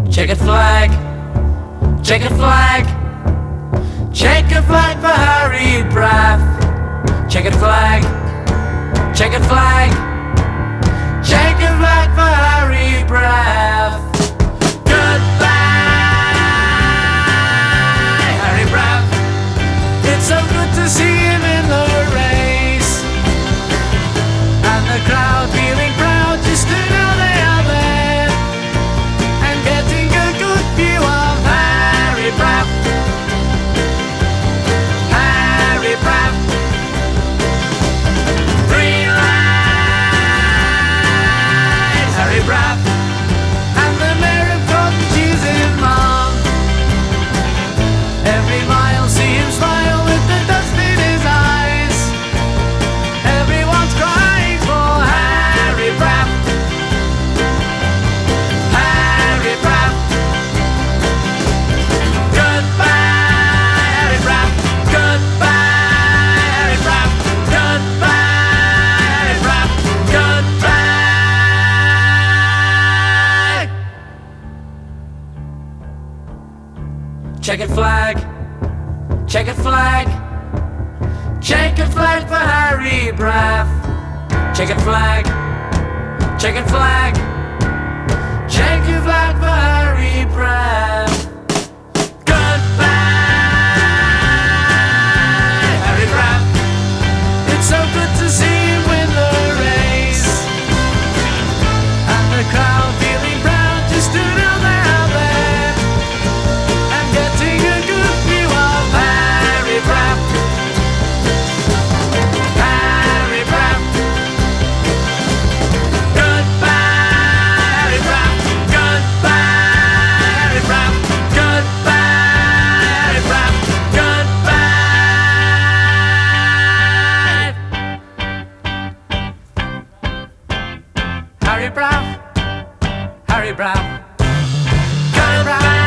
Checkered flag, checkered flag, checkered flag for Harry Braff. Checkered flag, checkered flag, checkered flag for Harry Braff. Goodbye, Harry Braff. It's so good to see him in the race, and the crowd feeling proud just to know they are there, and getting a good view of Harry Braff. Harry Braff. Green light, Harry Braff. And the mayor of Cotton cheers him on. Every mile see him smile with the dust in his eyes. Everyone's crying for Harry Braff. Harry Braff. Goodbye, Harry Braff. Goodbye, Harry Braff. Goodbye, Harry Braff. Goodbye. Checkered flag, checkered flag, checkered flag for Harry Braff. Checkered flag, checkered flag, checkered flag for Harry Braff. Goodbye, Harry Braff. It's so good to see him win the race, and the crowd feeling proud just to know they are there, and getting a good view of Harry Braff. Harry Braff. Goodbye, Harry Braff. Goodbye, Harry Braff. Goodbye, Harry Braff. Goodbye. Harry Braff. Harry Braff. Goodbye.